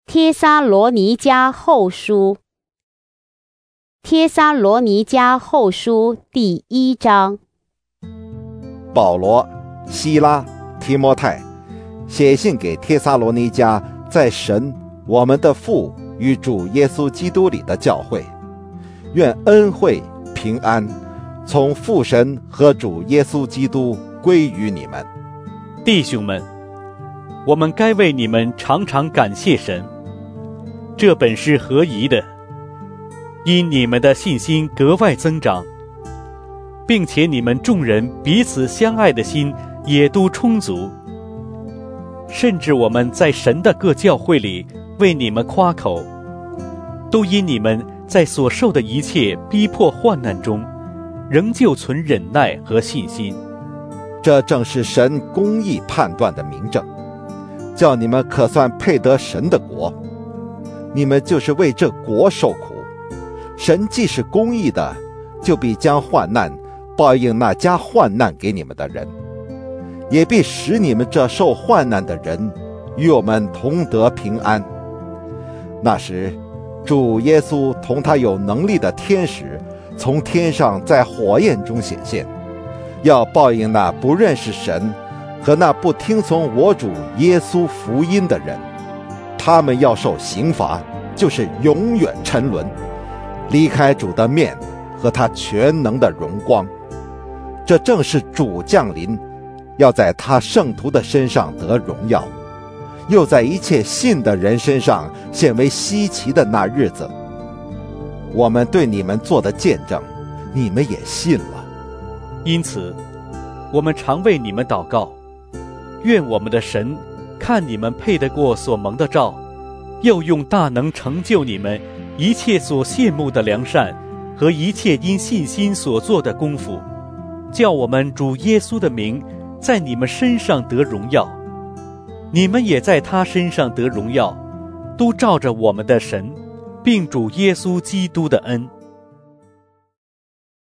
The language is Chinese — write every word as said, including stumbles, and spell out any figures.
帖撒罗尼迦后书，帖撒罗尼迦后书第一章。 保罗、希拉、提摩太写信给帖撒罗尼迦在神我们的父与主耶稣基督里的教会，愿恩惠平安从父神和主耶稣基督归于你们。 弟兄们，我们该为你们常常感谢神，这本是合宜的，因你们的信心格外增长，并且你们众人彼此相爱的心也都充足，甚至我们在神的各教会里为你们夸口，都因你们在所受的一切逼迫患难中，仍旧存忍耐和信心。 这正是神公义判断的明证，叫你们可算配得神的国。你们就是为这国受苦，神既是公义的，就必将患难报应那加患难给你们的人，也必使你们这受患难的人与我们同得平安。那时，主耶稣同他有能力的天使从天上在火焰中显现，要报应那不认识神和那不听从我主耶稣福音的人。他们要受刑罚，就是永远沉沦，离开主的面和他全能的荣光。这正是主降临，要在他圣徒的身上得荣耀，又在一切信的人身上显为稀奇的那日子。我们对你们做的见证，你们也信了。 因此，我们常为你们祷告，愿我们的神看你们配得过所蒙的召，又用大能成就你们一切所羡慕的良善和一切因信心所做的功夫，叫我们主耶稣的名在你们身上得荣耀，你们也在他身上得荣耀，都照着我们的神并主耶稣基督的恩。